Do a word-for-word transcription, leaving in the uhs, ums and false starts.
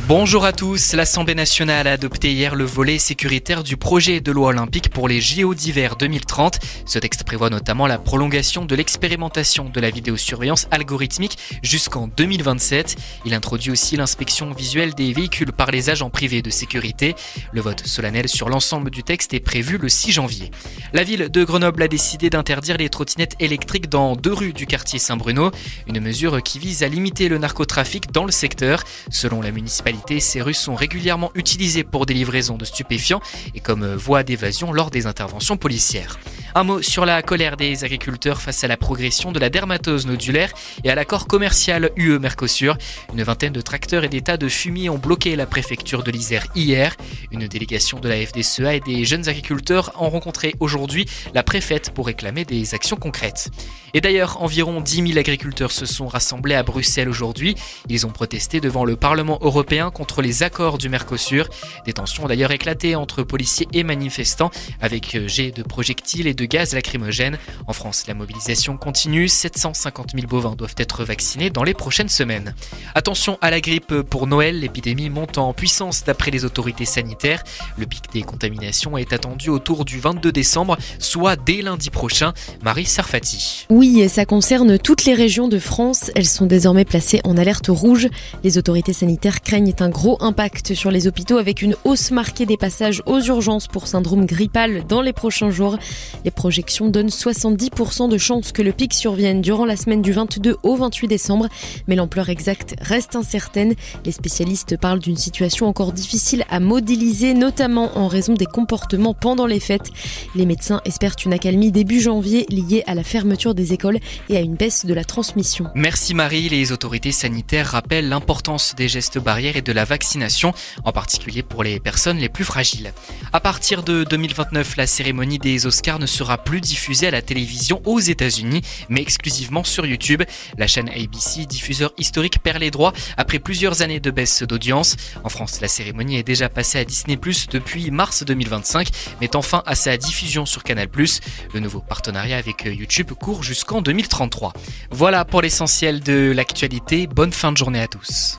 Bonjour à tous, l'Assemblée nationale a adopté hier le volet sécuritaire du projet de loi olympique pour les J O d'hiver deux mille trente. Ce texte prévoit notamment la prolongation de l'expérimentation de la vidéosurveillance algorithmique jusqu'en deux mille vingt-sept. Il introduit aussi l'inspection visuelle des véhicules par les agents privés de sécurité. Le vote solennel sur l'ensemble du texte est prévu le six janvier. La ville de Grenoble a décidé d'interdire les trottinettes électriques dans deux rues du quartier Saint-Bruno, une mesure qui vise à limiter le narcotrafic dans le secteur. Selon la municipalité, ces rues sont régulièrement utilisées pour des livraisons de stupéfiants et comme voie d'évasion lors des interventions policières. Un mot sur la colère des agriculteurs face à la progression de la dermatose nodulaire et à l'accord commercial U E-Mercosur. Une vingtaine de tracteurs et des tas de fumier ont bloqué la préfecture de l'Isère hier. Une délégation de la F D C E A et des jeunes agriculteurs ont rencontré aujourd'hui la préfète pour réclamer des actions concrètes. Et d'ailleurs, environ dix mille agriculteurs se sont rassemblés à Bruxelles aujourd'hui. Ils ont protesté devant le Parlement européen contre les accords du Mercosur. Des tensions ont d'ailleurs éclaté entre policiers et manifestants avec jets de projectiles et de gaz lacrymogène. En France, la mobilisation continue. sept cent cinquante mille bovins doivent être vaccinés dans les prochaines semaines. Attention à la grippe pour Noël, l'épidémie monte en puissance d'après les autorités sanitaires. Le pic des contaminations est attendu autour du vingt-deux décembre, soit dès lundi prochain. Marie Sarfati. Oui, ça concerne toutes les régions de France. Elles sont désormais placées en alerte rouge. Les autorités sanitaires craignent un gros impact sur les hôpitaux avec une hausse marquée des passages aux urgences pour syndrome grippal dans les prochains jours. Les projections donnent soixante-dix pour cent de chances que le pic survienne durant la semaine du vingt-deux au vingt-huit décembre, mais l'ampleur exacte reste incertaine. Les spécialistes parlent d'une situation encore difficile à modéliser, notamment en raison des comportements pendant les fêtes. Les médecins espèrent une accalmie début janvier liée à la fermeture des écoles et à une baisse de la transmission. Merci Marie. Les autorités sanitaires rappellent l'importance des gestes barrières et de la vaccination, en particulier pour les personnes les plus fragiles. À partir de deux mille vingt-neuf, la cérémonie des Oscars ne sera plus diffusée à la télévision aux États-Unis, mais exclusivement sur YouTube. La chaîne A B C, diffuseur historique, perd les droits après plusieurs années de baisse d'audience. En France, la cérémonie est déjà passée à Disney plus, depuis mars deux mille vingt-cinq, mettant fin à sa diffusion sur Canal plus. Le nouveau partenariat avec YouTube court jusqu'en deux mille trente-trois. Voilà pour l'essentiel de l'actualité. Bonne fin de journée à tous.